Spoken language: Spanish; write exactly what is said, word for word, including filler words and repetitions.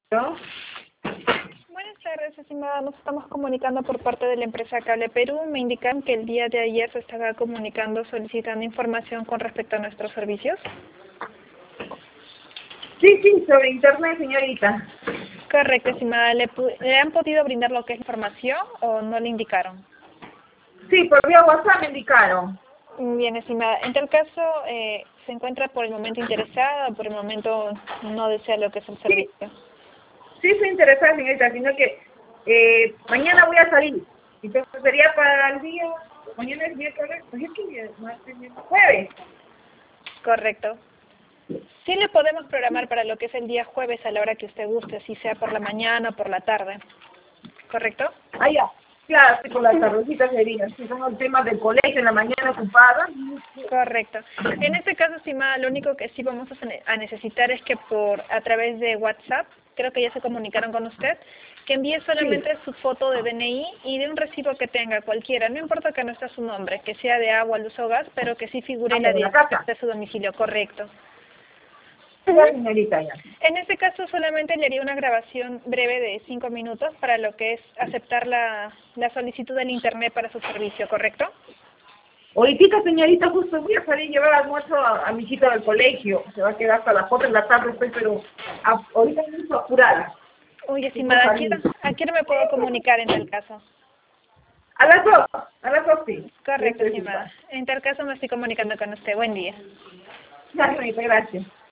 ¿No? Buenas tardes, estimada. Nos estamos comunicando por parte de la empresa Cable Perú. Me indican que el día de ayer se estaba comunicando solicitando información con respecto a nuestros servicios. Sí, sí, sobre internet, señorita. Correcto, estimada. ¿Le, ¿Le han podido brindar lo que es información o no le indicaron? Sí, por vía WhatsApp me indicaron. Bien, estimada. En tal caso, eh, ¿se encuentra por el momento interesada o por el momento no desea lo que es el Sí, servicio? sí estoy interesada, señorita, sino que eh, mañana voy a salir. Entonces sería para el día, mañana es miércoles, ¿hoy es qué día? Martes, miércoles, jueves. Correcto. Sí le podemos programar para lo que es el día jueves a la hora que usted guste, si sea por la mañana o por la tarde. ¿Correcto? Ah, ya. Claro, sí, por la tardecita sería. Si son el tema del colegio en la mañana ocupada. Correcto. En este caso, estimada, lo único que sí vamos a ne- a necesitar es que por a través de WhatsApp, creo que ya se comunicaron con usted, que envíe Sí. solamente su foto de D N I y de un recibo que tenga cualquiera. No importa que no esté su nombre, que sea de agua, luz o gas, pero que sí figure Ah, la ya, de la dirección casa. de su domicilio. Correcto. Ujú. Ya, señorita, ya. En este caso solamente le haría una grabación breve de cinco minutos para lo que es aceptar la, la solicitud del Internet para su servicio, ¿correcto? Ahorita, señorita, justo voy a salir a llevar almuerzo a, a mi hijita del colegio. Se va a quedar hasta las cuatro de la tarde, estoy, pero a- ahorita mismo apurada. Uy, Sí, por estimada, ¿a qué salir. hora a qué hora me puedo comunicar en tal caso? A las dos, a las dos sí. Yo Correcto, estoy estimada. ocupada. En tal caso me estoy comunicando con usted. Buen día. Ya, señorita, gracias.